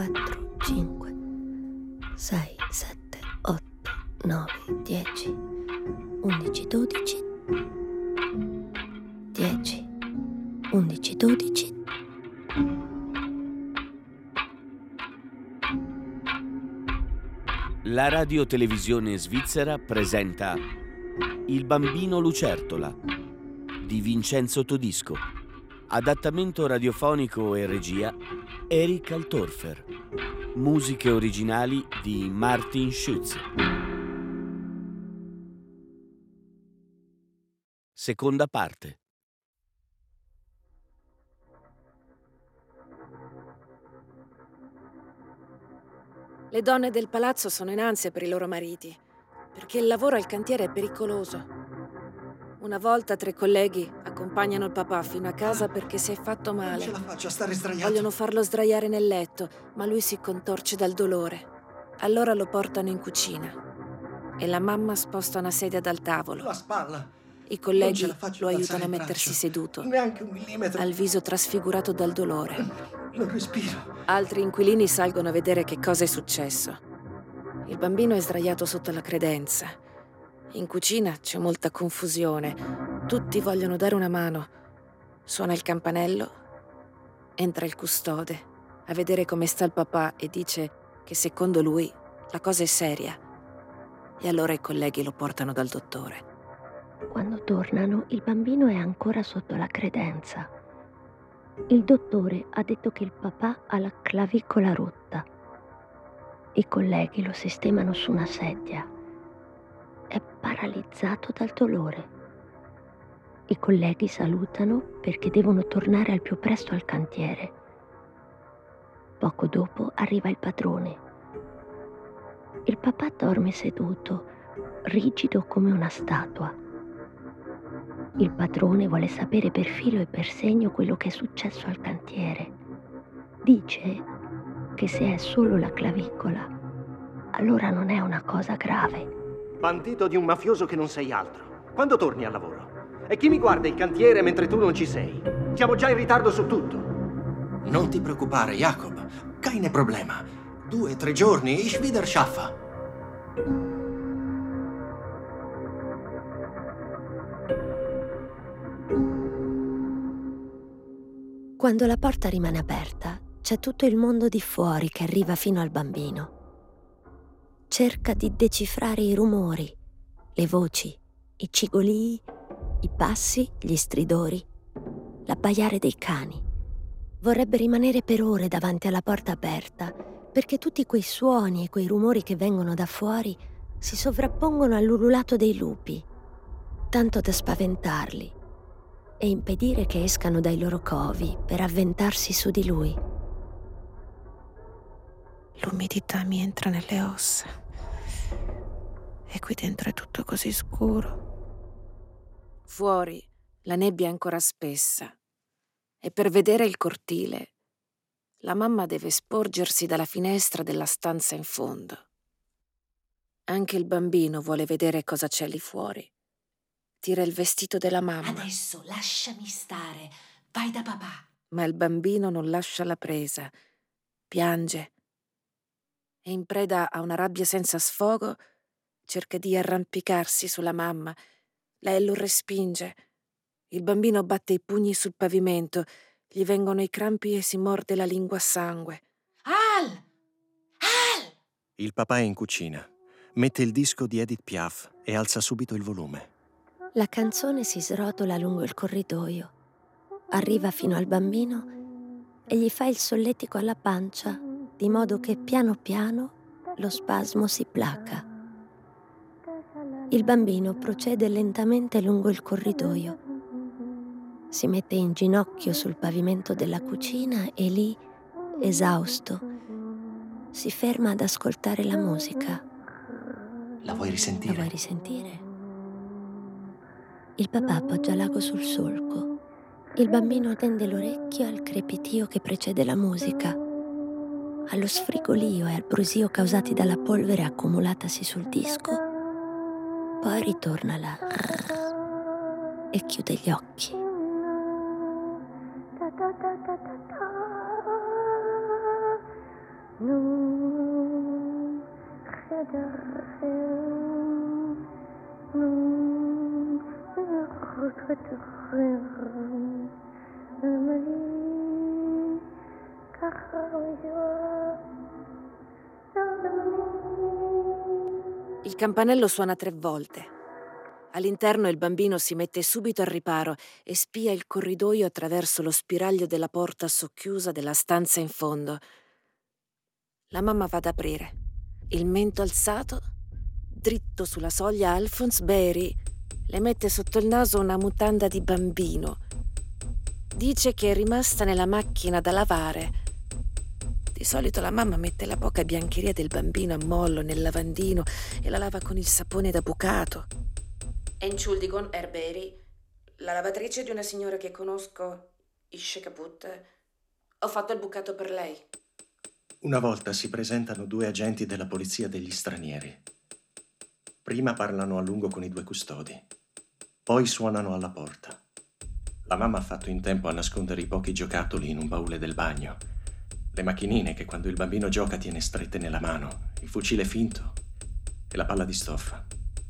4, 5, 6, 7, 8, 9, 10, 11, 12, 10, 11, 12. La radiotelevisione svizzera presenta Il bambino lucertola di Vincenzo Todisco. Adattamento radiofonico e regia Erich Altorfer. Musiche originali di Martin Schütz. Seconda parte. Le donne del palazzo sono in ansia per i loro mariti, perché il lavoro al cantiere è pericoloso. Una volta 3 colleghi accompagnano il papà fino a casa perché si è fatto male. Non ce la faccio a stare sdraiato. Vogliono farlo sdraiare nel letto, ma lui si contorce dal dolore. Allora lo portano in cucina e la mamma sposta una sedia dal tavolo. La spalla. I colleghi Non ce la faccio lo ad aiutano a alzare il mettersi braccio. seduto, Neanche un millimetro. al viso trasfigurato dal dolore. Non respiro. Altri inquilini salgono a vedere che cosa è successo. Il bambino è sdraiato sotto la credenza. In cucina c'è molta confusione. Tutti vogliono dare una mano. Suona il campanello. Entra il custode a vedere come sta il papà e dice che secondo lui la cosa è seria. E allora i colleghi lo portano dal dottore. Quando tornano, il bambino è ancora sotto la credenza. Il dottore ha detto che il papà ha la clavicola rotta. I colleghi lo sistemano su una sedia. È paralizzato dal dolore. I colleghi salutano perché devono tornare al più presto al cantiere. Poco dopo arriva il padrone. Il papà dorme seduto, rigido come una statua. Il padrone vuole sapere per filo e per segno quello che è successo al cantiere. Dice che se è solo la clavicola, allora non è una cosa grave. Bandito di un mafioso che non sei altro. Quando torni al lavoro? E chi mi guarda il cantiere mentre tu non ci sei? Siamo già in ritardo su tutto. Non ti preoccupare, Jacob. Keine Problema. 2-3 giorni, ich wieder schaffe. Quando la porta rimane aperta, c'è tutto il mondo di fuori che arriva fino al bambino. Cerca di decifrare i rumori, le voci, i cigolii, i passi, gli stridori, l'abbaiare dei cani. Vorrebbe rimanere per ore davanti alla porta aperta, perché tutti quei suoni e quei rumori che vengono da fuori si sovrappongono all'ululato dei lupi, tanto da spaventarli e impedire che escano dai loro covi per avventarsi su di lui. L'umidità mi entra nelle ossa e qui dentro è tutto così scuro. Fuori la nebbia è ancora spessa e per vedere il cortile la mamma deve sporgersi dalla finestra della stanza in fondo. Anche il bambino vuole vedere cosa c'è lì fuori. Tira il vestito della mamma. Adesso lasciami stare, vai da papà. Ma il bambino non lascia la presa, piange e in preda a una rabbia senza sfogo cerca di arrampicarsi sulla mamma. Lei lo respinge. Il bambino batte i pugni sul pavimento, gli vengono i crampi e si morde la lingua a sangue. Al! Al! Il papà è in cucina. Mette il disco di Edith Piaf e alza subito il volume. La canzone si srotola lungo il corridoio, arriva fino al bambino e gli fa il solletico alla pancia, di modo che piano piano lo spasmo si placa. Il bambino procede lentamente lungo il corridoio. Si mette in ginocchio sul pavimento della cucina e lì, esausto, si ferma ad ascoltare la musica. La vuoi risentire? La vuoi risentire? Il papà appoggia l'ago sul solco. Il bambino tende l'orecchio al crepitio che precede la musica, allo sfrigolio e al brusio causati dalla polvere accumulatasi sul disco. Poi ritorna là e chiude gli occhi. Il campanello suona 3 volte. All'interno il bambino si mette subito al riparo e spia il corridoio attraverso lo spiraglio della porta socchiusa della stanza in fondo. La mamma va ad aprire. Il mento alzato, dritto sulla soglia, Alphonse Berry le mette sotto il naso una mutanda di bambino. Dice che è rimasta nella macchina da lavare. Di solito la mamma mette la poca biancheria del bambino a mollo nel lavandino e la lava con il sapone da bucato. Entschuldigung, Herr Berry, la lavatrice di una signora che conosco, isce kaput. Ho fatto il bucato per lei. Una volta si presentano 2 agenti della polizia degli stranieri. Prima parlano a lungo con i 2 custodi, poi suonano alla porta. La mamma ha fatto in tempo a nascondere i pochi giocattoli in un baule del bagno, le macchinine che quando il bambino gioca tiene strette nella mano, il fucile finto e la palla di stoffa.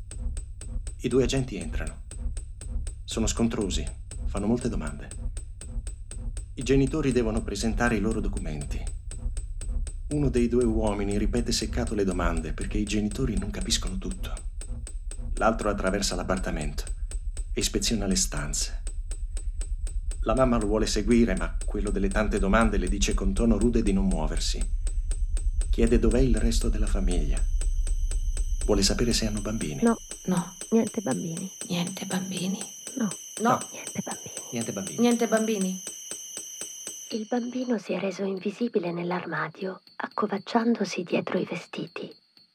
I 2 agenti entrano. Sono scontrosi, fanno molte domande. I genitori devono presentare i loro documenti. Uno dei 2 uomini ripete seccato le domande perché i genitori non capiscono tutto. L'altro attraversa l'appartamento e ispeziona le stanze. La mamma lo vuole seguire, ma quello delle tante domande le dice con tono rude di non muoversi. Chiede dov'è il resto della famiglia. Vuole sapere se hanno bambini. No, No, niente bambini. niente bambini. No, No, niente bambini. Niente bambini. niente bambini. Il bambino si è reso invisibile nell'armadio, accovacciandosi dietro i vestiti.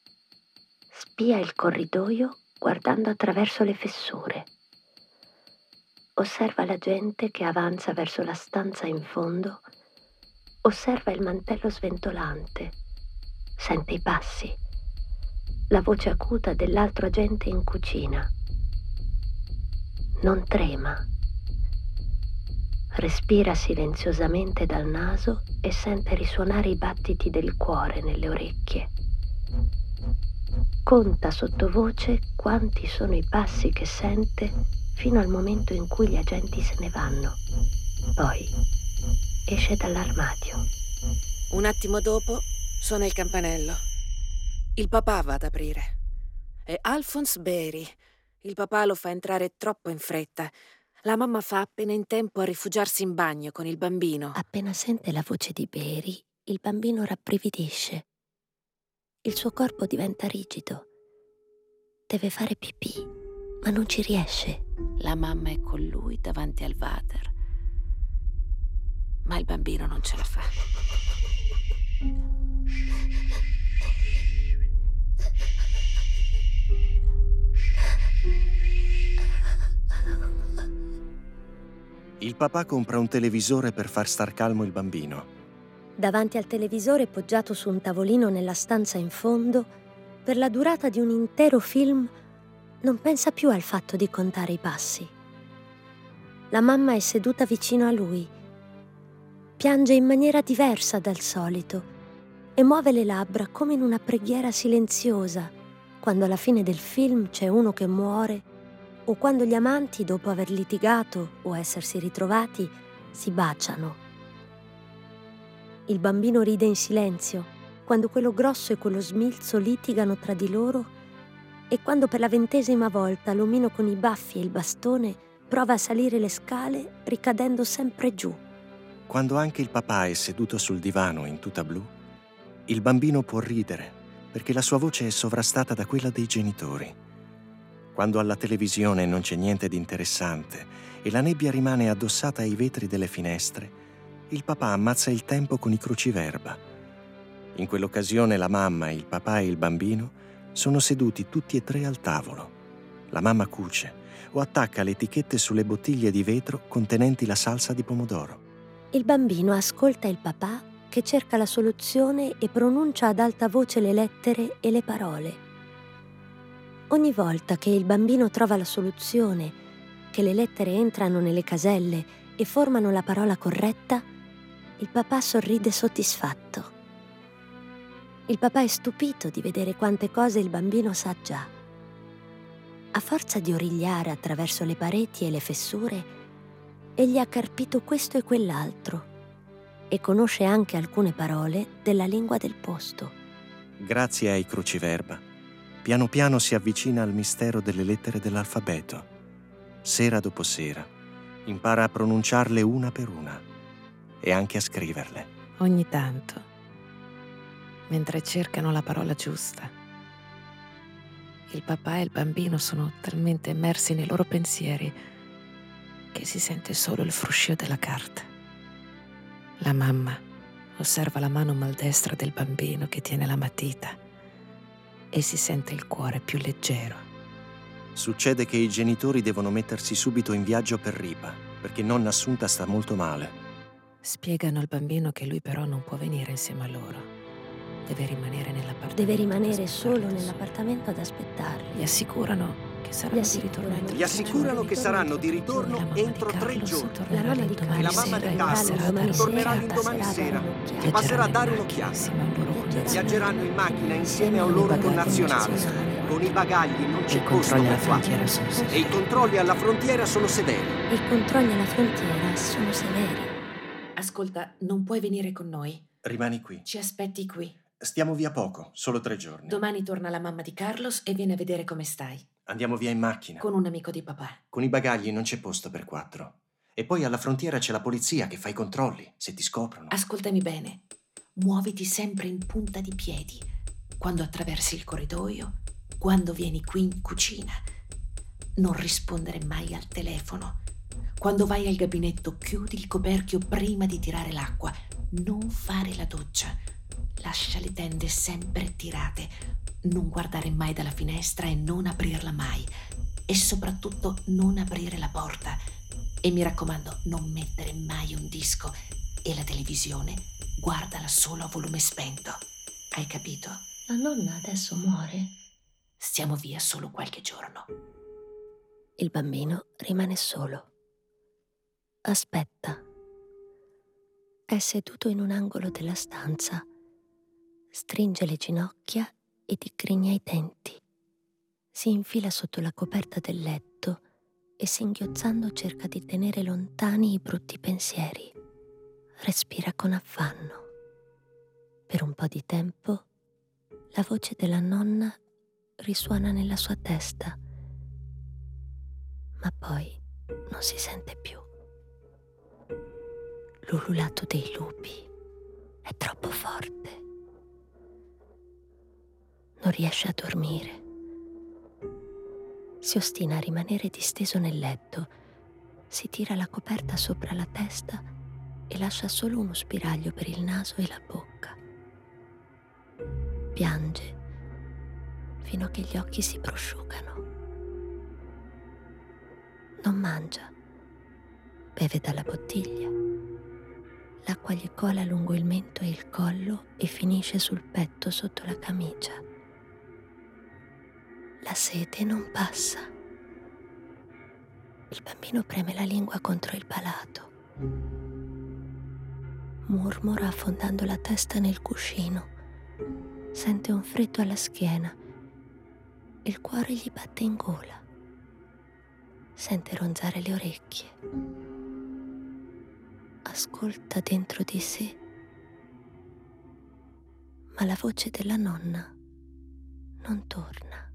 Spia il corridoio guardando attraverso le fessure. Osserva la gente che avanza verso la stanza in fondo. Osserva il mantello sventolante. Sente i passi. La voce acuta dell'altro agente in cucina. Non trema. Respira silenziosamente dal naso e sente risuonare i battiti del cuore nelle orecchie. Conta sottovoce quanti sono i passi che sente fino al momento in cui gli agenti se ne vanno. Poi esce dall'armadio. Un attimo dopo suona il campanello. Il papà va ad aprire. È Alphonse Berry. Il papà lo fa entrare troppo in fretta. La mamma fa appena in tempo a rifugiarsi in bagno con il bambino. Appena sente la voce di Berry, il bambino rabbrividisce. Il suo corpo diventa rigido. Deve fare pipì, ma non ci riesce. La mamma è con lui davanti al water. Ma il bambino non ce la fa. Il papà compra un televisore per far star calmo il bambino. Davanti al televisore poggiato su un tavolino nella stanza in fondo, per la durata di un intero film, non pensa più al fatto di contare i passi. La mamma è seduta vicino a lui. Piange in maniera diversa dal solito e muove le labbra come in una preghiera silenziosa quando alla fine del film c'è uno che muore o quando gli amanti, dopo aver litigato o essersi ritrovati, si baciano. Il bambino ride in silenzio quando quello grosso e quello smilzo litigano tra di loro e quando per la 20ª volta l'omino con i baffi e il bastone prova a salire le scale ricadendo sempre giù. Quando anche il papà è seduto sul divano in tuta blu, il bambino può ridere perché la sua voce è sovrastata da quella dei genitori. Quando alla televisione non c'è niente di interessante e la nebbia rimane addossata ai vetri delle finestre, il papà ammazza il tempo con i cruciverba. In quell'occasione la mamma, il papà e il bambino sono seduti tutti e 3 al tavolo. La mamma cuce o attacca le etichette sulle bottiglie di vetro contenenti la salsa di pomodoro. Il bambino ascolta il papà che cerca la soluzione e pronuncia ad alta voce le lettere e le parole. Ogni volta che il bambino trova la soluzione, che le lettere entrano nelle caselle e formano la parola corretta, il papà sorride soddisfatto. Il papà è stupito di vedere quante cose il bambino sa già. A forza di origliare attraverso le pareti e le fessure, egli ha carpito questo e quell'altro e conosce anche alcune parole della lingua del posto. Grazie ai cruciverba, piano piano si avvicina al mistero delle lettere dell'alfabeto. Sera dopo sera, impara a pronunciarle una per una e anche a scriverle. Ogni tanto, mentre cercano la parola giusta, il papà e il bambino sono talmente immersi nei loro pensieri che si sente solo il fruscio della carta. La mamma osserva la mano maldestra del bambino che tiene la matita e si sente il cuore più leggero. Succede che i genitori devono mettersi subito in viaggio per Ripa, perché nonna Assunta sta molto male. Spiegano al bambino che lui però non può venire insieme a loro. Deve rimanere nell'appartamento. Deve rimanere ad solo aspettarli nell'appartamento ad aspettarli. Gli assicurano che saranno di ritorno entro Gli assicurano che saranno di ritorno entro 3 giorni. La mamma di E la mamma di Carlo tornerà l'indomani sera e passerà a dare un'occhiata. Viaggeranno in macchina insieme a un loro connazionale. Con i bagagli non c'è posto per quattro. E i controlli alla frontiera sono severi. I controlli alla frontiera sono severi. Ascolta, non puoi venire con noi. Rimani qui. Ci aspetti qui. Stiamo via poco, solo 3 giorni. Domani torna la mamma di Carlos e viene a vedere come stai. Andiamo via in macchina. Con un amico di papà. Con i bagagli non c'è posto per 4. E poi alla frontiera c'è la polizia che fa i controlli, se ti scoprono. Ascoltami bene. Muoviti sempre in punta di piedi. Quando attraversi il corridoio, quando vieni qui in cucina. Non rispondere mai al telefono. Quando vai al gabinetto, chiudi il coperchio prima di tirare l'acqua. Non fare la doccia. Lascia le tende sempre tirate. Non guardare mai dalla finestra e non aprirla mai. E soprattutto non aprire la porta. E mi raccomando, non mettere mai un disco. E la televisione, guardala solo a volume spento. Hai capito? La nonna adesso muore. Stiamo via solo qualche giorno. Il bambino rimane solo. Aspetta. È seduto in un angolo della stanza. Stringe le ginocchia e diggrigna i denti. Si infila sotto la coperta del letto e singhiozzando cerca di tenere lontani i brutti pensieri. Respira con affanno. Per un po' di tempo la voce della nonna risuona nella sua testa, ma poi non si sente più. L'ululato dei lupi è troppo forte. Non riesce a dormire. Si ostina a rimanere disteso nel letto, si tira la coperta sopra la testa e lascia solo uno spiraglio per il naso e la bocca. Piange fino a che gli occhi si prosciugano. Non mangia, beve dalla bottiglia. L'acqua gli cola lungo il mento e il collo e finisce sul petto sotto la camicia. La sete non passa. Il bambino preme la lingua contro il palato. Mormora affondando la testa nel cuscino. Sente un freddo alla schiena. Il cuore gli batte in gola. Sente ronzare le orecchie. Ascolta dentro di sé, ma la voce della nonna non torna.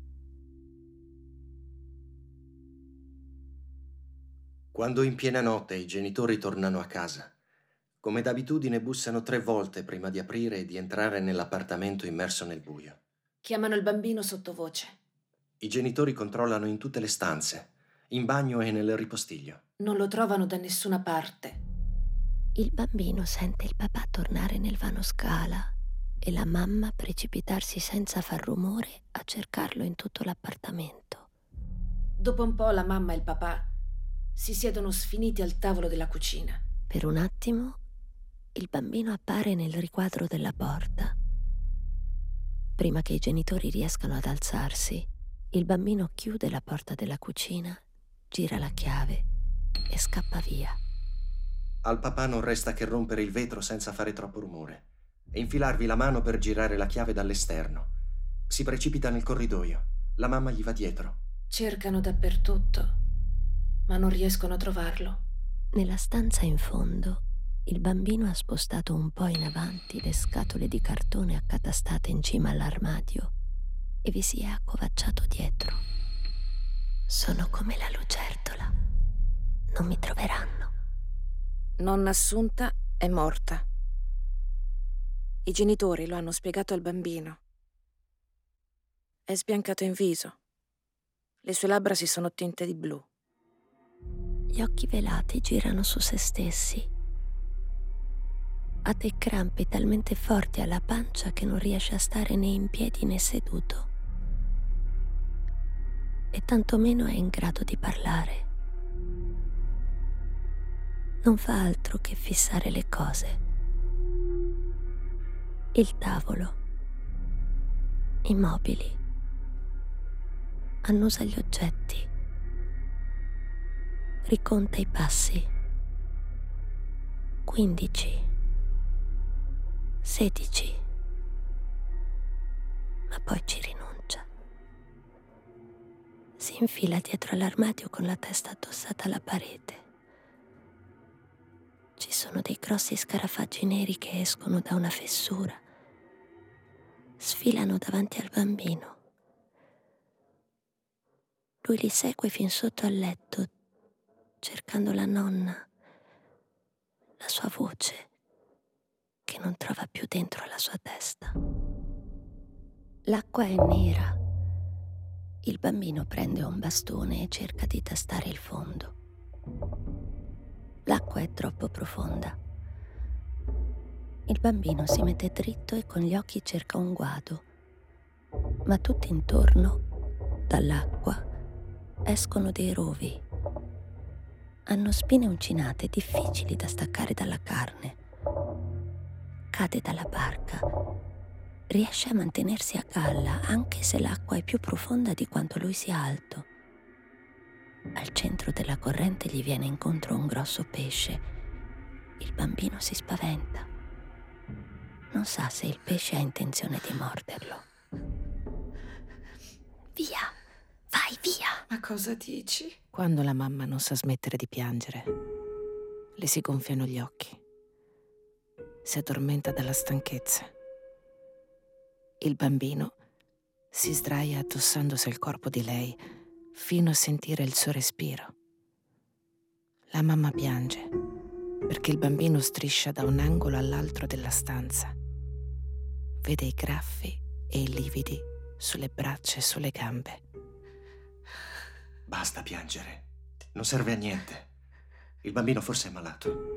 Quando in piena notte i genitori tornano a casa, come d'abitudine bussano 3 volte prima di aprire e di entrare nell'appartamento immerso nel buio. Chiamano il bambino sottovoce. I genitori controllano in tutte le stanze, in bagno e nel ripostiglio. Non lo trovano da nessuna parte. Il bambino sente il papà tornare nel vano scala e la mamma precipitarsi senza far rumore a cercarlo in tutto l'appartamento. Dopo un po' la mamma e il papà si siedono sfiniti al tavolo della cucina. Per un attimo il bambino appare nel riquadro della porta. Prima che i genitori riescano ad alzarsi, il bambino chiude la porta della cucina, gira la chiave e scappa via. Al papà non resta che rompere il vetro senza fare troppo rumore e infilarvi la mano per girare la chiave dall'esterno. Si precipita nel corridoio. La mamma gli va dietro. Cercano dappertutto, ma non riescono a trovarlo. Nella stanza in fondo, il bambino ha spostato un po' in avanti le scatole di cartone accatastate in cima all'armadio e vi si è accovacciato dietro. Sono come la lucertola. Non mi troveranno. Nonna Assunta è morta. I genitori lo hanno spiegato al bambino. È sbiancato in viso. Le sue labbra si sono tinte di blu. Gli occhi velati girano su se stessi. Ha dei crampi talmente forti alla pancia che non riesce a stare né in piedi né seduto. E tantomeno è in grado di parlare. Non fa altro che fissare le cose. Il tavolo, i mobili, annusa gli oggetti, riconta i passi. 15, 16, ma poi ci rinuncia. Si infila dietro all'armadio con la testa addossata alla parete. Ci sono dei grossi scarafaggi neri che escono da una fessura. Sfilano davanti al bambino. Lui li segue fin sotto al letto, cercando la nonna, la sua voce, che non trova più dentro la sua testa. L'acqua è nera. Il bambino prende un bastone e cerca di tastare il fondo. L'acqua è troppo profonda. Il bambino si mette dritto e con gli occhi cerca un guado, ma tutto intorno, dall'acqua, escono dei rovi. Hanno spine uncinate difficili da staccare dalla carne. Cade dalla barca. Riesce a mantenersi a galla anche se l'acqua è più profonda di quanto lui sia alto. Al centro della corrente gli viene incontro un grosso pesce. Il bambino si spaventa. Non sa se il pesce ha intenzione di morderlo. Via! Vai via! Ma cosa dici? Quando la mamma non sa smettere di piangere, le si gonfiano gli occhi. Si addormenta dalla stanchezza. Il bambino si sdraia addossandosi al corpo di lei fino a sentire il suo respiro. La mamma piange perché il bambino striscia da un angolo all'altro della stanza. Vede i graffi e i lividi sulle braccia e sulle gambe. Basta piangere. Non serve a niente. Il bambino forse è malato.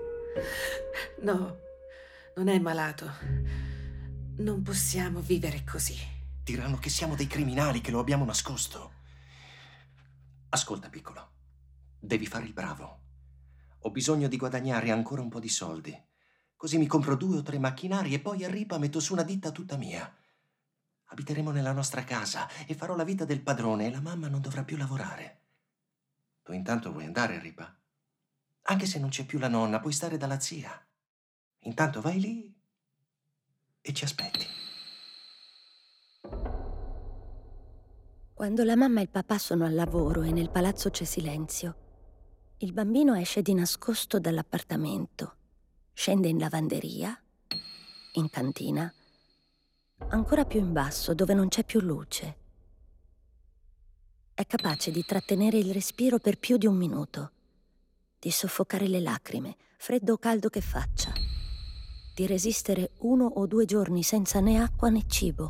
No, non è malato. Non possiamo vivere così. Diranno che siamo dei criminali, che lo abbiamo nascosto. Ascolta, piccolo. Devi fare il bravo. Ho bisogno di guadagnare ancora un po' di soldi. Così mi compro 2 o 3 macchinari e poi a Ripa metto su una ditta tutta mia. Abiteremo nella nostra casa e farò la vita del padrone e la mamma non dovrà più lavorare. Tu intanto vuoi andare a Ripa? Anche se non c'è più la nonna, puoi stare dalla zia. Intanto vai lì e ci aspetti. Quando la mamma e il papà sono al lavoro e nel palazzo c'è silenzio, il bambino esce di nascosto dall'appartamento, scende in lavanderia, in cantina, ancora più in basso dove non c'è più luce. È capace di trattenere il respiro per più di 1 minuto, di soffocare le lacrime, freddo o caldo che faccia, di resistere 1 o 2 giorni senza né acqua né cibo.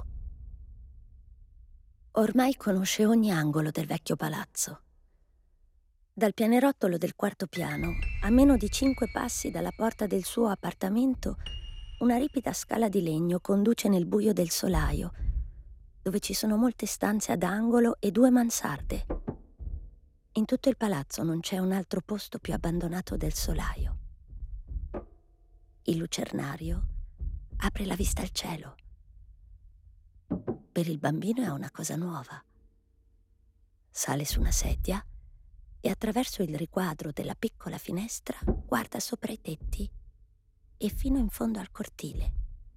Ormai conosce ogni angolo del vecchio palazzo. Dal pianerottolo del 4° piano, a meno di 5 passi dalla porta del suo appartamento, una ripida scala di legno conduce nel buio del solaio, dove ci sono molte stanze ad angolo e 2 mansarde. In tutto il palazzo non c'è un altro posto più abbandonato del solaio. Il lucernario apre la vista al cielo. Per il bambino è una cosa nuova. Sale su una sedia e attraverso il riquadro della piccola finestra guarda sopra i tetti e fino in fondo al cortile.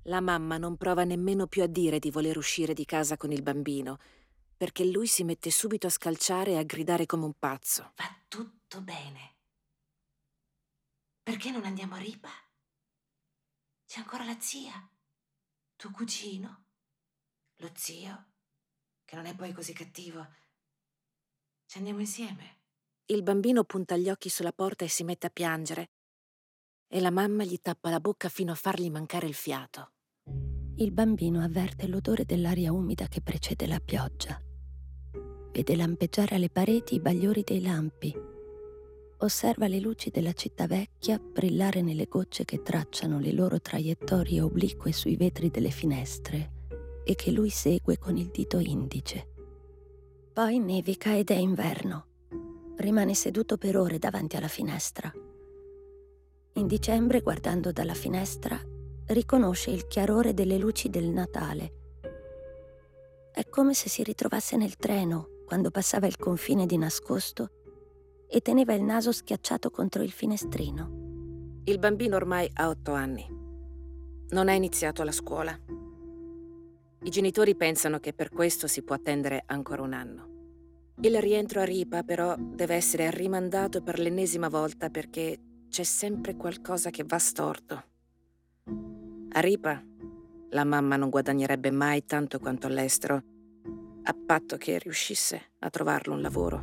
La mamma non prova nemmeno più a dire di voler uscire di casa con il bambino, perché lui si mette subito a scalciare e a gridare come un pazzo. Va tutto bene. Perché non andiamo a Ripa? C'è ancora la zia, tuo cugino, lo zio, che non è poi così cattivo. Ci andiamo insieme. Il bambino punta gli occhi sulla porta e si mette a piangere, e la mamma gli tappa la bocca fino a fargli mancare il fiato. Il bambino avverte l'odore dell'aria umida che precede la pioggia. Vede lampeggiare alle pareti i bagliori dei lampi. Osserva le luci della città vecchia brillare nelle gocce che tracciano le loro traiettorie oblique sui vetri delle finestre e che lui segue con il dito indice. Poi nevica ed è inverno. Rimane seduto per ore davanti alla finestra. In dicembre, guardando dalla finestra, riconosce il chiarore delle luci del Natale. È come se si ritrovasse nel treno quando passava il confine di nascosto e teneva il naso schiacciato contro il finestrino. Il bambino ormai ha 8 anni. Non ha iniziato la scuola. I genitori pensano che per questo si può attendere ancora un anno. Il rientro a Ripa, però, deve essere rimandato per l'ennesima volta perché c'è sempre qualcosa che va storto. A Ripa la mamma non guadagnerebbe mai tanto quanto all'estero, a patto che riuscisse a trovarlo un lavoro.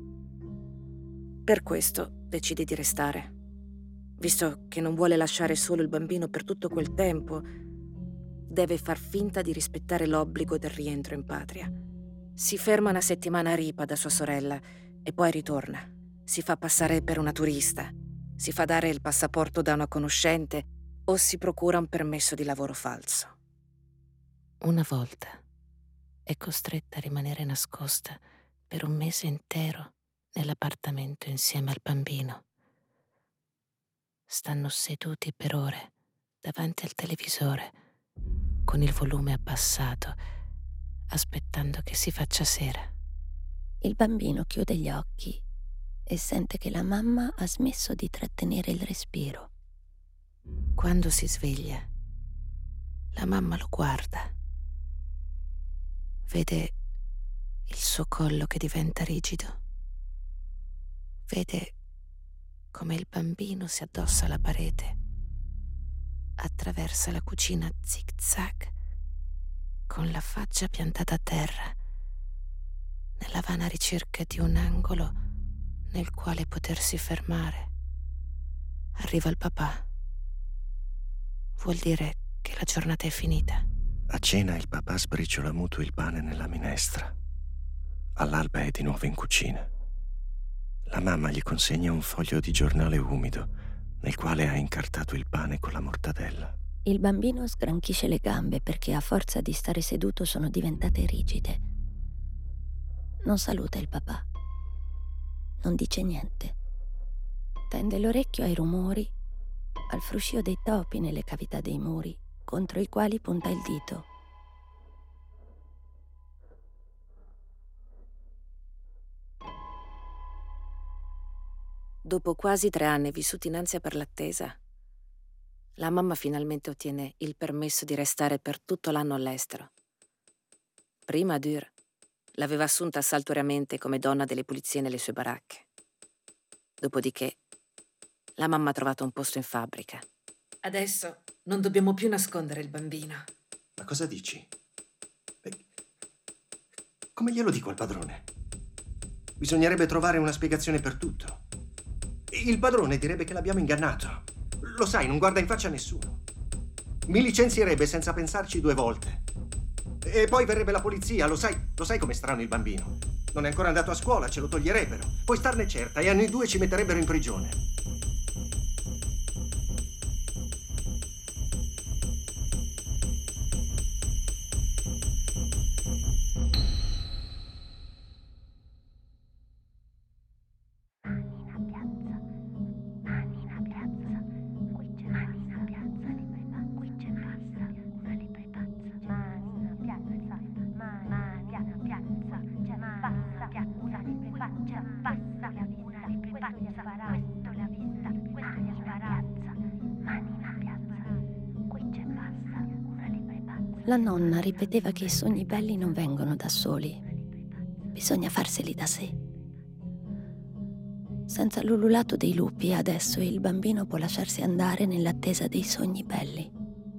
Per questo decide di restare. Visto che non vuole lasciare solo il bambino per tutto quel tempo, deve far finta di rispettare l'obbligo del rientro in patria. Si ferma una settimana a Ripa da sua sorella e poi ritorna. Si fa passare per una turista, si fa dare il passaporto da una conoscente o si procura un permesso di lavoro falso. Una volta è costretta a rimanere nascosta per un mese intero nell'appartamento insieme al bambino. Stanno seduti per ore davanti al televisore con il volume abbassato, aspettando che si faccia sera. Il bambino chiude gli occhi e sente che la mamma ha smesso di trattenere il respiro. Quando si sveglia, la mamma lo guarda. Vede il suo collo che diventa rigido. Vede come il bambino si addossa alla parete, attraversa la cucina zig-zag, con la faccia piantata a terra, nella vana ricerca di un angolo nel quale potersi fermare. Arriva il papà. Vuol dire che la giornata è finita. A cena il papà sbriciola muto il pane nella minestra. All'alba è di nuovo in cucina. La mamma gli consegna un foglio di giornale umido nel quale ha incartato il pane con la mortadella. Il bambino sgranchisce le gambe perché a forza di stare seduto sono diventate rigide. Non saluta il papà. Non dice niente. Tende l'orecchio ai rumori, al fruscio dei topi nelle cavità dei muri, contro i quali punta il dito. Dopo quasi 3 anni vissuti in ansia per l'attesa, la mamma finalmente ottiene il permesso di restare per tutto l'anno all'estero. Prima Dur l'aveva assunta saltuariamente come donna delle pulizie nelle sue baracche. Dopodiché la mamma ha trovato un posto in fabbrica. Adesso non dobbiamo più nascondere il bambino. Ma cosa dici? Beh, come glielo dico al padrone? Bisognerebbe trovare una spiegazione per tutto. Il padrone direbbe che l'abbiamo ingannato. Lo sai, non guarda in faccia a nessuno. Mi licenzierebbe senza pensarci 2 volte. E poi verrebbe la polizia, lo sai com'è strano il bambino. Non è ancora andato a scuola, ce lo toglierebbero. Puoi starne certa, e a noi 2 ci metterebbero in prigione. Basta, una lepre pazza, questo la La nonna ripeteva che i sogni belli non vengono da soli, bisogna farseli da sé. Senza l'ululato dei lupi, adesso il bambino può lasciarsi andare nell'attesa dei sogni belli.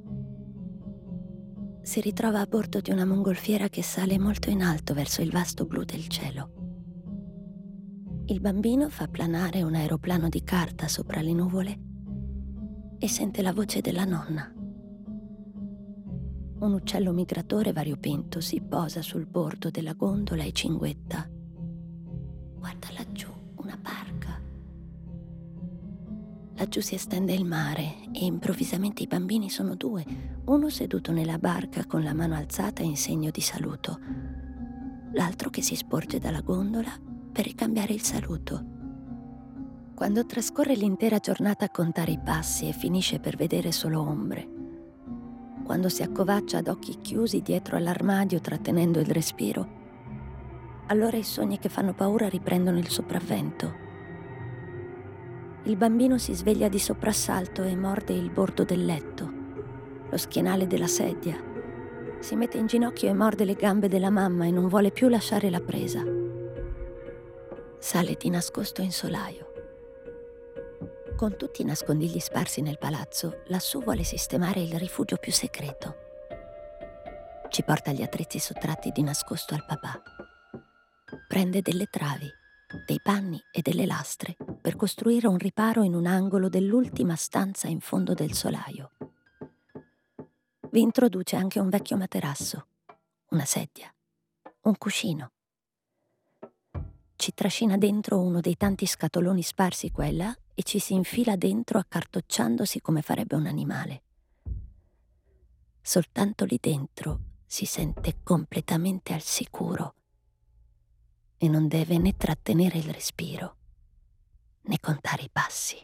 Si ritrova a bordo di una mongolfiera che sale molto in alto verso il vasto blu del cielo. Il bambino fa planare un aeroplano di carta sopra le nuvole e sente la voce della nonna. Un uccello migratore variopinto si posa sul bordo della gondola e cinguetta. Guarda laggiù, una barca. Laggiù si estende il mare e improvvisamente i bambini sono due, uno seduto nella barca con la mano alzata in segno di saluto, l'altro che si sporge dalla gondola per ricambiare il saluto. Quando trascorre l'intera giornata a contare i passi e finisce per vedere solo ombre, quando si accovaccia ad occhi chiusi dietro all'armadio trattenendo il respiro, allora i sogni che fanno paura riprendono il sopravvento. Il bambino si sveglia di soprassalto e morde il bordo del letto, lo schienale della sedia. Si mette in ginocchio e morde le gambe della mamma e non vuole più lasciare la presa. Sale di nascosto in solaio. Con tutti i nascondigli sparsi nel palazzo, lassù vuole sistemare il rifugio più segreto. Ci porta gli attrezzi sottratti di nascosto al papà. Prende delle travi, dei panni e delle lastre per costruire un riparo in un angolo dell'ultima stanza in fondo del solaio. Vi introduce anche un vecchio materasso, una sedia, un cuscino. Ci trascina dentro uno dei tanti scatoloni sparsi qua e là e ci si infila dentro accartocciandosi come farebbe un animale. Soltanto lì dentro si sente completamente al sicuro e non deve né trattenere il respiro né contare i passi.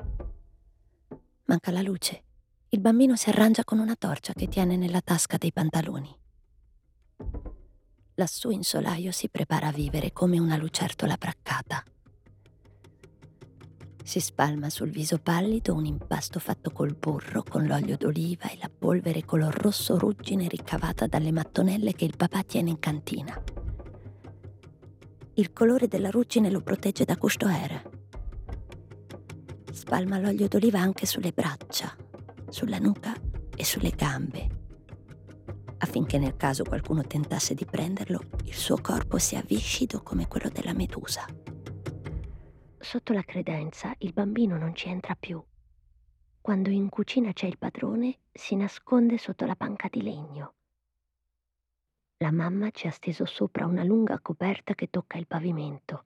Manca la luce. Il bambino si arrangia con una torcia che tiene nella tasca dei pantaloni. Lassù in solaio si prepara a vivere come una lucertola braccata. Si spalma sul viso pallido un impasto fatto col burro, con l'olio d'oliva e la polvere color rosso ruggine ricavata dalle mattonelle che il papà tiene in cantina. Il colore della ruggine lo protegge da custoera. Spalma l'olio d'oliva anche sulle braccia, sulla nuca e sulle gambe, affinché nel caso qualcuno tentasse di prenderlo, il suo corpo sia viscido come quello della medusa. Sotto la credenza il bambino non ci entra più. Quando in cucina c'è il padrone, si nasconde sotto la panca di legno. La mamma ci ha steso sopra una lunga coperta che tocca il pavimento.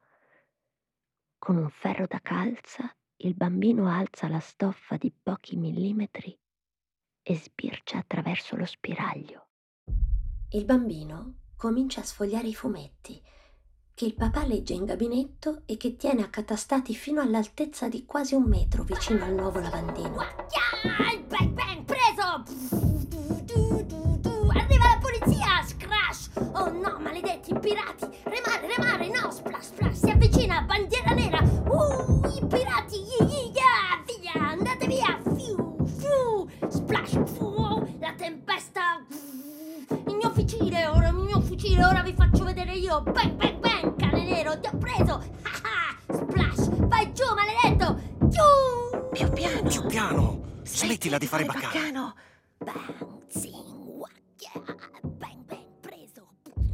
Con un ferro da calza, il bambino alza la stoffa di pochi millimetri e sbircia attraverso lo spiraglio. Il bambino comincia a sfogliare i fumetti che il papà legge in gabinetto e che tiene accatastati fino all'altezza di quasi 1 metro vicino al nuovo lavandino. Bang bang, preso! Arriva la polizia, scrash! Oh no, maledetti pirati! Remare, remare, no! Splash, splash! Si avvicina, bandiera nera! I pirati! Via! Andate via! Fiu, fiu! Splash! Fiu, la tempesta! Il mio fucile, ora vi faccio vedere io! Bang, bang, bang! Cane nero, ti ho preso! Splash! Vai giù, maledetto! Giù! Più piano! Più piano! Smettila di fare baccano! Bang, zing, wacchia! Bang, bang, preso!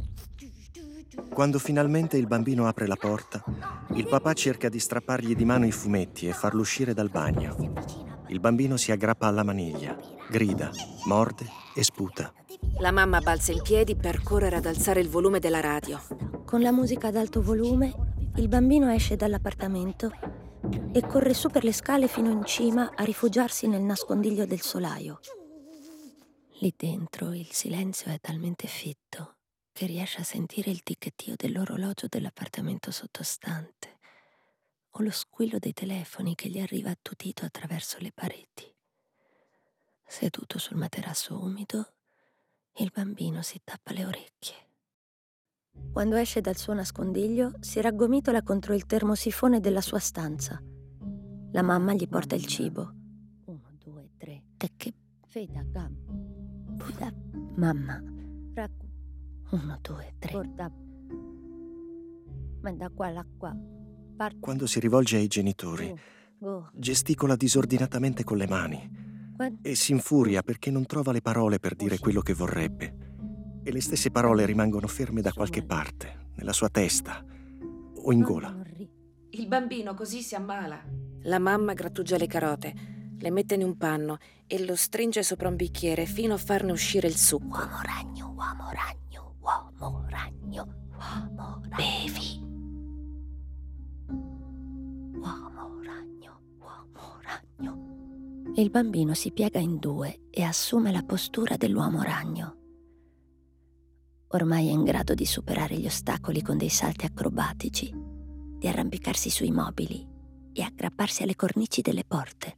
Quando finalmente il bambino apre la porta, il papà cerca di strappargli di mano i fumetti e farlo uscire dal bagno. Il bambino si aggrappa alla maniglia, grida, morde e sputa. La mamma balza in piedi per correre ad alzare il volume della radio. Con la musica ad alto volume, il bambino esce dall'appartamento e corre su per le scale fino in cima a rifugiarsi nel nascondiglio del solaio. Lì dentro il silenzio è talmente fitto che riesce a sentire il ticchettio dell'orologio dell'appartamento sottostante o lo squillo dei telefoni che gli arriva attutito attraverso le pareti. Seduto sul materasso umido, il bambino si tappa le orecchie. Quando esce dal suo nascondiglio, si raggomitola contro il termosifone della sua stanza. La mamma gli porta il cibo. 1, 2, 3. Tecche, feta, gam. Mamma. 1, 2, 3. Manda qua l'acqua. Quando si rivolge ai genitori, gesticola disordinatamente con le mani e si infuria perché non trova le parole per dire quello che vorrebbe. E le stesse parole rimangono ferme da qualche parte, nella sua testa o in gola. Il bambino così si ammala. La mamma grattugia le carote, le mette in un panno e lo stringe sopra un bicchiere fino a farne uscire il succo. Uomo ragno, uomo ragno, uomo ragno, uomo ragno. Bevi. Uomo ragno, uomo ragno. Il bambino si piega in due e assume la postura dell'uomo ragno. Ormai è in grado di superare gli ostacoli con dei salti acrobatici, di arrampicarsi sui mobili e aggrapparsi alle cornici delle porte.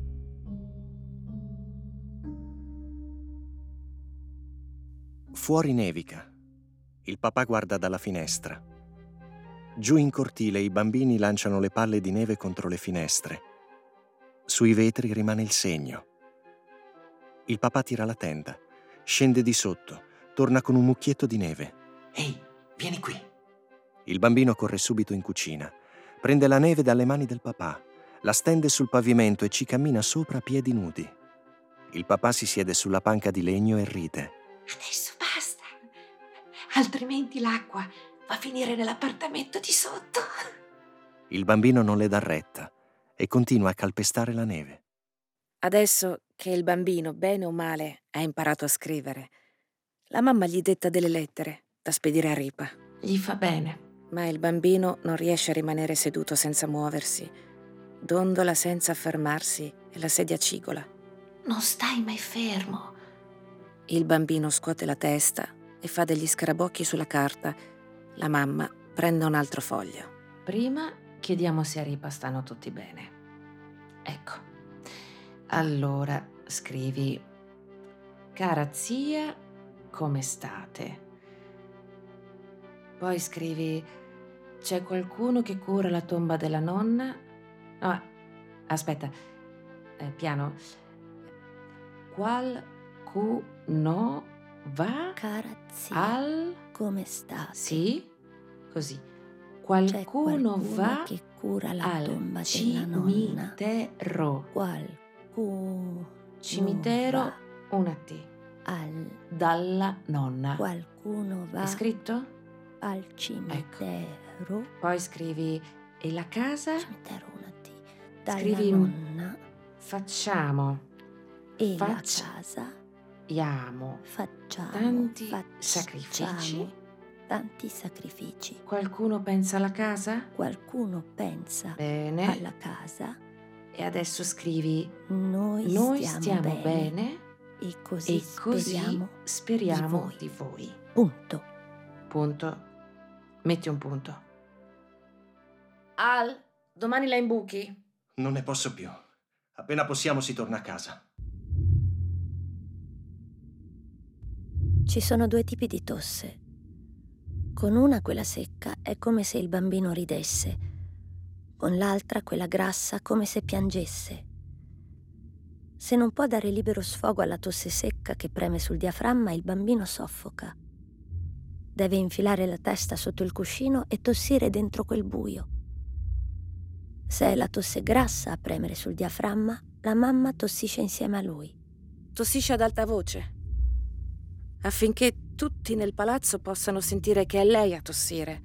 Fuori nevica. Il papà guarda dalla finestra. Giù in cortile i bambini lanciano le palle di neve contro le finestre. Sui vetri rimane il segno. Il papà tira la tenda, scende di sotto, torna con un mucchietto di neve. Ehi, vieni qui. Il bambino corre subito in cucina, prende la neve dalle mani del papà, la stende sul pavimento e ci cammina sopra a piedi nudi. Il papà si siede sulla panca di legno e ride. Adesso basta, altrimenti l'acqua va a finire nell'appartamento di sotto. Il bambino non le dà retta e continua a calpestare la neve. Adesso che il bambino, bene o male, ha imparato a scrivere, la mamma gli detta delle lettere da spedire a Ripa. Gli fa bene. Ma il bambino non riesce a rimanere seduto senza muoversi. Dondola senza fermarsi e la sedia cigola. Non stai mai fermo. Il bambino scuote la testa e fa degli scarabocchi sulla carta. La mamma prende un altro foglio. Prima chiediamo se a Ripa stanno tutti bene. Ecco. Allora scrivi: cara zia, come state? Poi scrivi: c'è qualcuno che cura la tomba della nonna? No, aspetta, piano. Qualcuno va Cara zia, al... come state? Sì, così. C'è Qualcuno va che cura la al tomba della nonna. cimitero. Qualcuno Cimitero, va una T. Dalla nonna. Qualcuno va È scritto? al cimitero. Poi scrivi: e la casa? Cimitero, una T. Dalla Scrivi: nonna. facciamo. E la Facciamo. casa. Facciamo. Tanti facciamo sacrifici. Tanti sacrifici. Qualcuno pensa alla casa? Qualcuno pensa Bene. alla casa. E adesso scrivi: Noi stiamo bene e così, e così speriamo di di voi. Punto. Punto. Metti un punto. Domani la imbuchi? Non ne posso più. Appena possiamo si torna a casa. Ci sono due tipi di tosse. Con una, quella secca, è come se il bambino ridesse. Con l'altra, quella grassa, come se piangesse. Se non può dare libero sfogo alla tosse secca che preme sul diaframma, il bambino soffoca. Deve infilare la testa sotto il cuscino e tossire dentro quel buio. Se è la tosse grassa a premere sul diaframma, la mamma tossisce insieme a lui. Tossisce ad alta voce, affinché tutti nel palazzo possano sentire che è lei a tossire.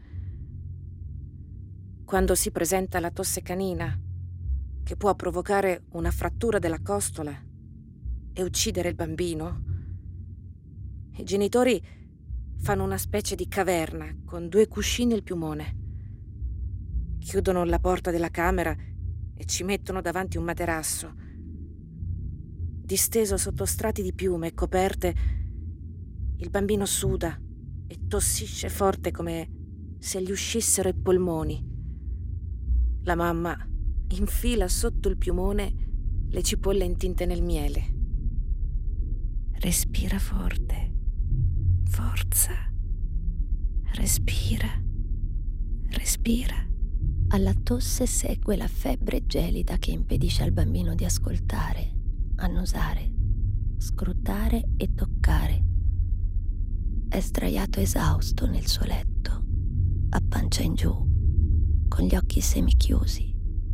Quando si presenta la tosse canina, che può provocare una frattura della costola e uccidere il bambino, i genitori fanno una specie di caverna con 2 cuscini e il piumone. Chiudono la porta della camera e ci mettono davanti un materasso. Disteso sotto strati di piume e coperte, il bambino suda e tossisce forte come se gli uscissero i polmoni. La mamma infila sotto il piumone le cipolle intinte nel miele. Respira forte. Forza. Respira. Respira. Alla tosse segue la febbre gelida che impedisce al bambino di ascoltare, annusare, scrutare e toccare. È sdraiato esausto nel suo letto, a pancia in giù, con gli occhi semichiusi.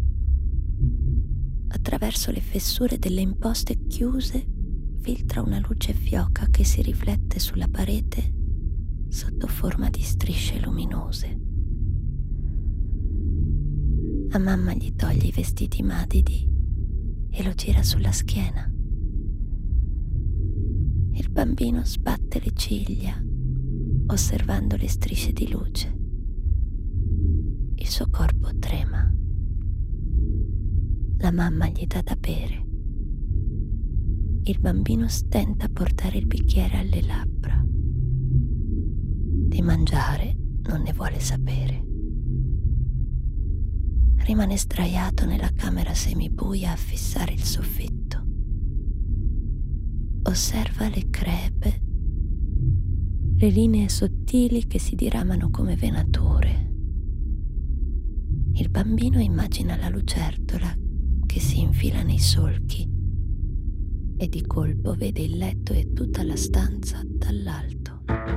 Attraverso le fessure delle imposte chiuse filtra una luce fioca che si riflette sulla parete sotto forma di strisce luminose. La mamma gli toglie i vestiti madidi e lo gira sulla schiena. Il bambino sbatte le ciglia, osservando le strisce di luce. Il suo corpo trema. La mamma gli dà da bere. Il bambino stenta a portare il bicchiere alle labbra. Di mangiare non ne vuole sapere. Rimane sdraiato nella camera semibuia a fissare il soffitto. Osserva le crepe, le linee sottili che si diramano come venature. Il bambino immagina la lucertola che si infila nei solchi e di colpo vede il letto e tutta la stanza dall'alto.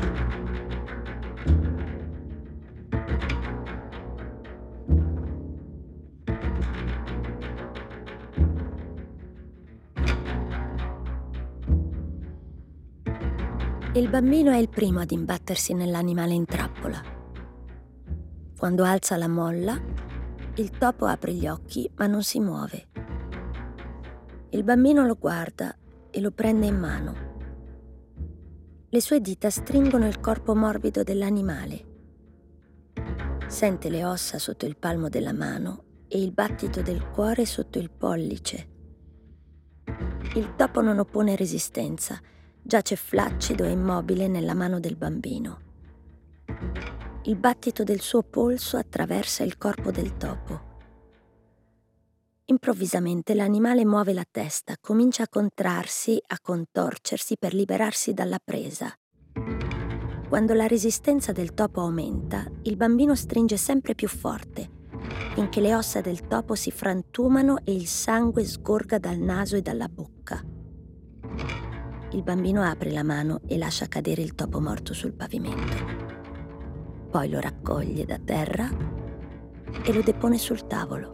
Il bambino è il primo ad imbattersi nell'animale in trappola. Quando alza la molla, il topo apre gli occhi ma non si muove. Il bambino lo guarda e lo prende in mano. Le sue dita stringono il corpo morbido dell'animale. Sente le ossa sotto il palmo della mano e il battito del cuore sotto il pollice. Il topo non oppone resistenza. Giace flaccido e immobile nella mano del bambino. Il battito del suo polso attraversa il corpo del topo. Improvvisamente l'animale muove la testa, comincia a contrarsi, a contorcersi per liberarsi dalla presa. Quando la resistenza del topo aumenta, il bambino stringe sempre più forte, finché le ossa del topo si frantumano e il sangue sgorga dal naso e dalla bocca. Il bambino apre la mano e lascia cadere il topo morto sul pavimento. Poi lo raccoglie da terra e lo depone sul tavolo.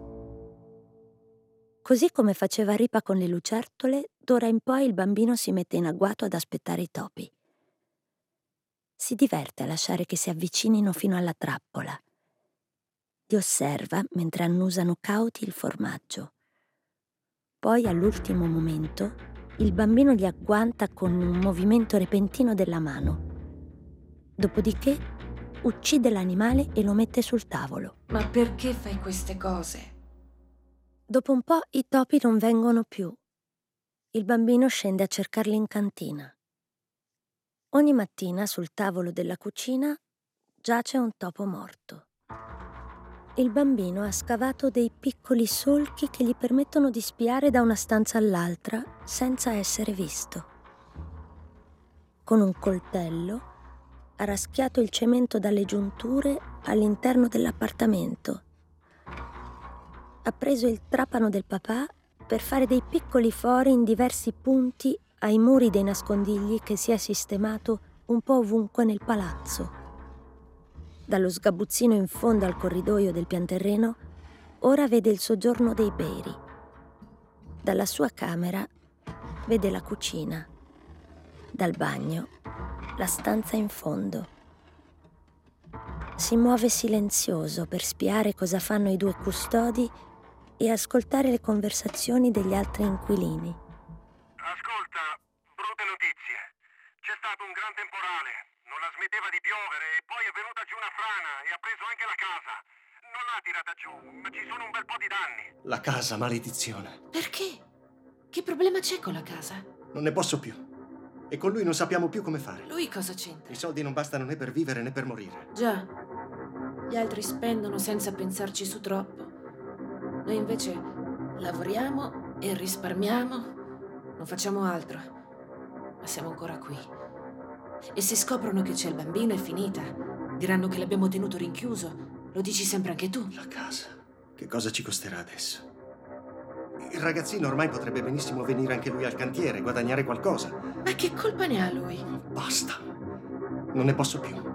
Così come faceva Ripa con le lucertole, d'ora in poi il bambino si mette in agguato ad aspettare i topi. Si diverte a lasciare che si avvicinino fino alla trappola. Li osserva mentre annusano cauti il formaggio. Poi, all'ultimo momento, il bambino li agguanta con un movimento repentino della mano. Dopodiché uccide l'animale e lo mette sul tavolo. Ma perché fai queste cose? Dopo un po' i topi non vengono più. Il bambino scende a cercarli in cantina. Ogni mattina sul tavolo della cucina giace un topo morto. Il bambino ha scavato dei piccoli solchi che gli permettono di spiare da una stanza all'altra senza essere visto. Con un coltello ha raschiato il cemento dalle giunture all'interno dell'appartamento. Ha preso il trapano del papà per fare dei piccoli fori in diversi punti ai muri dei nascondigli che si è sistemato un po' ovunque nel palazzo. Dallo sgabuzzino in fondo al corridoio del pianterreno, ora vede il soggiorno dei Beri. Dalla sua camera vede la cucina. Dal bagno, la stanza in fondo. Si muove silenzioso per spiare cosa fanno i due custodi e ascoltare le conversazioni degli altri inquilini. Ascolta, brutte notizie. C'è stato un gran temporale. Non la smetteva di piovere e poi è venuta giù una frana e ha preso anche la casa. Non l'ha tirata giù, ma ci sono un bel po' di danni. La casa, maledizione. Perché? Che problema c'è con la casa? Non ne posso più. E con lui non sappiamo più come fare. Lui cosa c'entra? I soldi non bastano né per vivere né per morire. Già, gli altri spendono senza pensarci su troppo. Noi invece lavoriamo e risparmiamo, non facciamo altro, ma siamo ancora qui. E se scoprono che c'è il bambino è finita. Diranno che l'abbiamo tenuto rinchiuso. Lo dici sempre anche tu. La casa. Che cosa ci costerà adesso? Il ragazzino ormai potrebbe benissimo venire anche lui al cantiere, guadagnare qualcosa. Ma che colpa ne ha lui? Basta. Non ne posso più.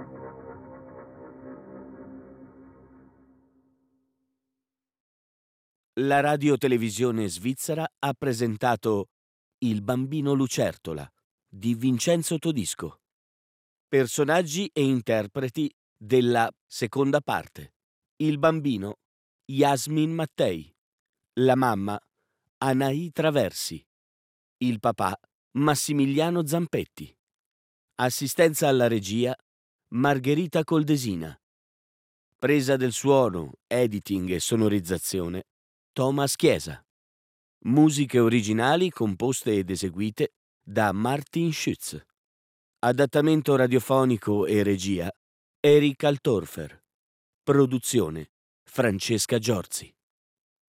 La radiotelevisione svizzera ha presentato Il bambino lucertola di Vincenzo Todisco. Personaggi e interpreti della seconda parte. Il bambino Yasmin Mattei, la mamma Anaì Traversi, il papà Massimiliano Zampetti. Assistenza alla regia Margherita Coldesina. Presa del suono, editing e sonorizzazione Thomas Chiesa. Musiche originali composte ed eseguite da Martin Schütz. Adattamento radiofonico e regia Eric Altorfer. Produzione Francesca Giorzi.